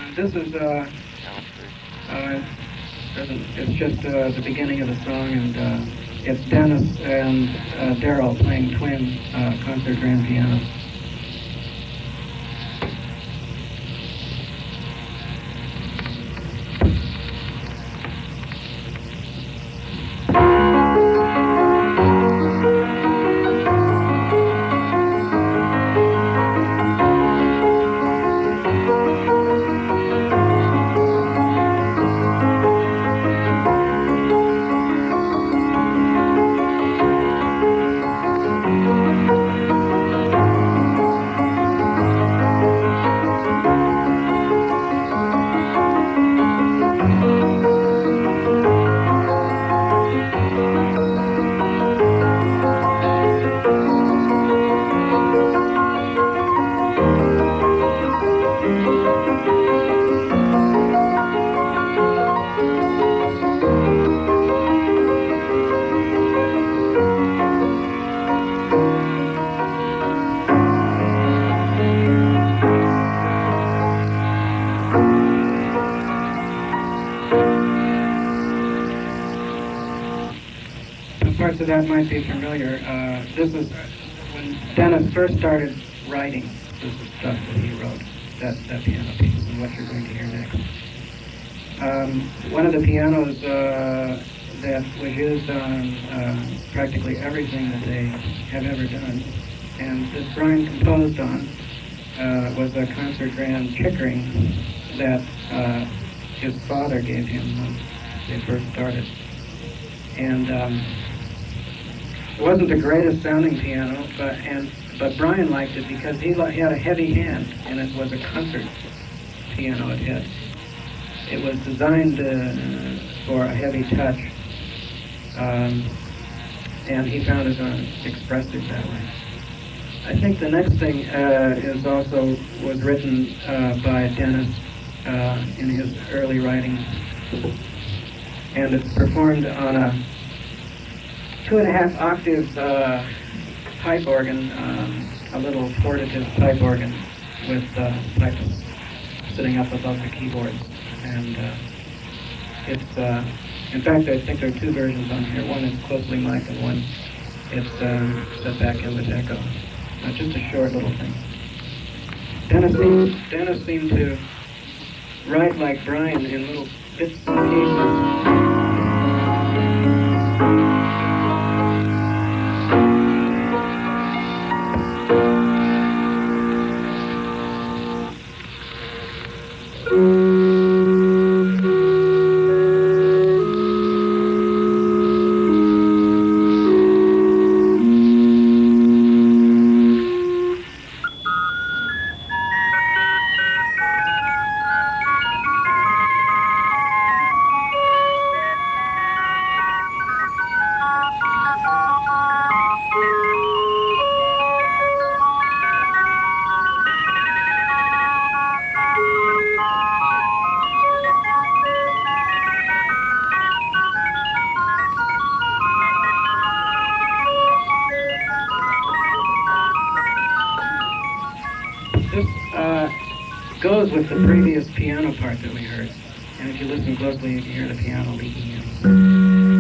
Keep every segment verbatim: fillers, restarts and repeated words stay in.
this is uh, uh, it's just uh, the beginning of the song, and uh, it's Dennis and uh, Daryl playing twin uh, concert grand piano. Parts of that might be familiar. Uh, this is when Dennis first started writing. This is stuff that he wrote, that, that piano piece, and what you're going to hear next. Um, one of the pianos uh, that was used on uh, practically everything that they have ever done, and that Brian composed on, uh, was a concert grand Chickering that uh, his father gave him when they first started. And um, it wasn't the greatest sounding piano, but and but Brian liked it because he, he had a heavy hand, and it was a concert piano it had. It was designed uh, for a heavy touch, um, and he found it uh, expressed it that way. I think the next thing uh, is also was written uh, by Dennis uh, in his early writing, and it's performed on a two and a half octave uh, pipe organ, um, a little portative pipe organ with uh, pipes sitting up above the keyboards. And uh, it's, uh, in fact, I think there are two versions on here. One is closely mic'd and one is um, set back in with echo. Uh, just a short little thing. Dennis seemed, Dennis seemed to write like Brian in little bits and pieces. Goes with the previous piano part that we heard, and if you listen closely, you can hear the piano leaking in.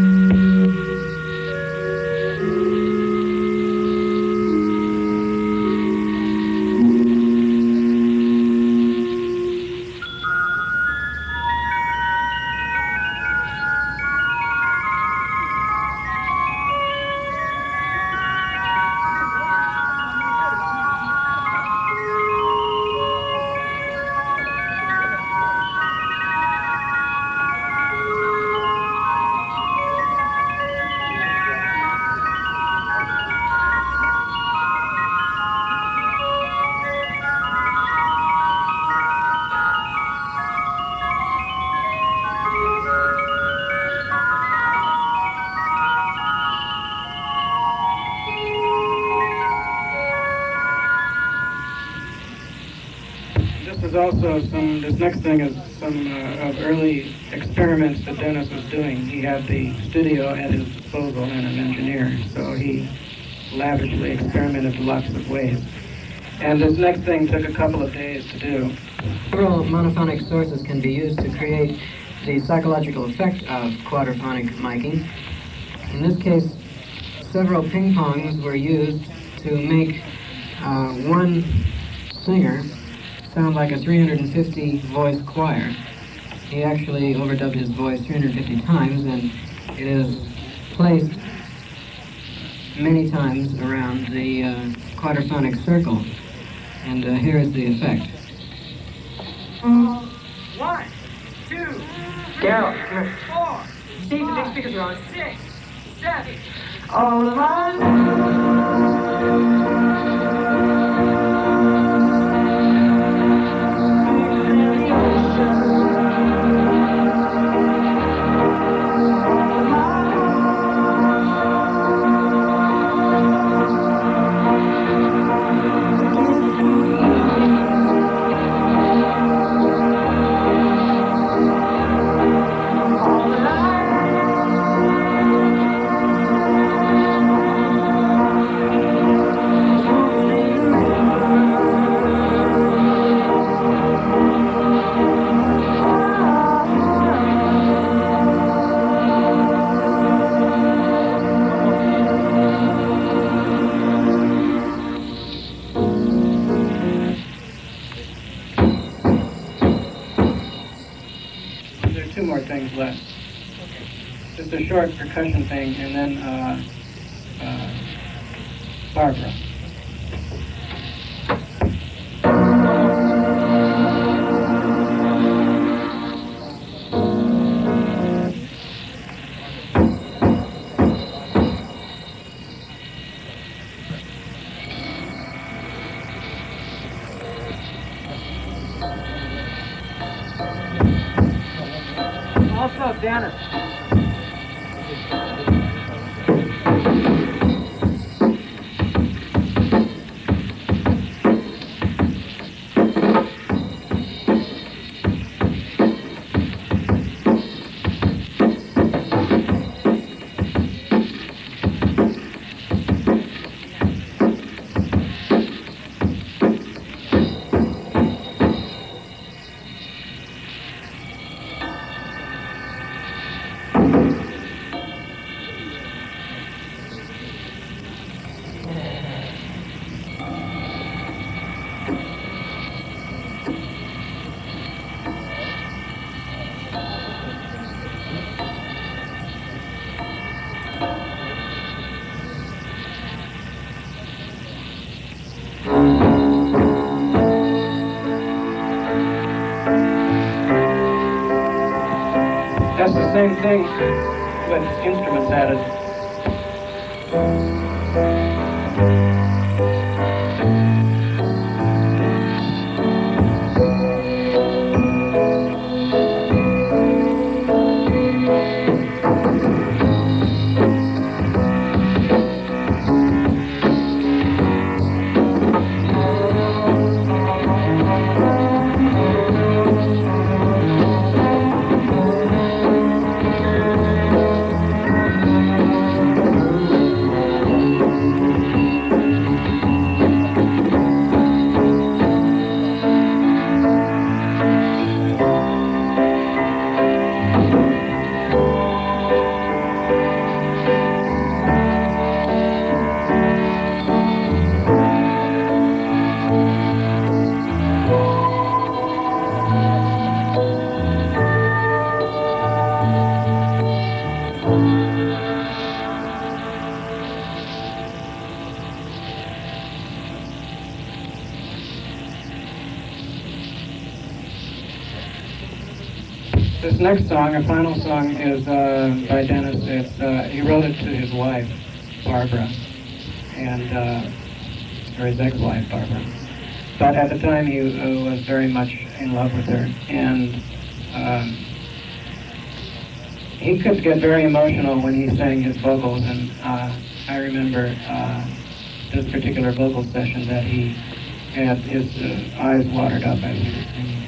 Also, some, this next thing is some uh, of early experiments that Dennis was doing. He had the studio at his disposal and an engineer, so he lavishly experimented lots of ways. And this next thing took a couple of days to do. Several monophonic sources can be used to create the psychological effect of quadraphonic miking. In this case, several ping-pongs were used to make uh, one singer sound like a three hundred fifty voice choir. He actually overdubbed his voice three hundred fifty times, and it is placed many times around the uh, quadraphonic circle. And uh, here is the effect. One, two, three, Daryl, four, see the big five, speakers are on. six, seven. All along. Two more things left. Just a short percussion thing, and then uh, uh, Barbara. Also, Dennis. That's the same thing with instruments added. This next song, a final song, is uh, by Dennis. It's, uh, he wrote it to his wife, Barbara, and uh, or his ex-wife, Barbara. But at the time, he uh, was very much in love with her, and um, he could get very emotional when he sang his vocals. And uh, I remember uh, this particular vocal session that he had his uh, eyes watered up as he was singing.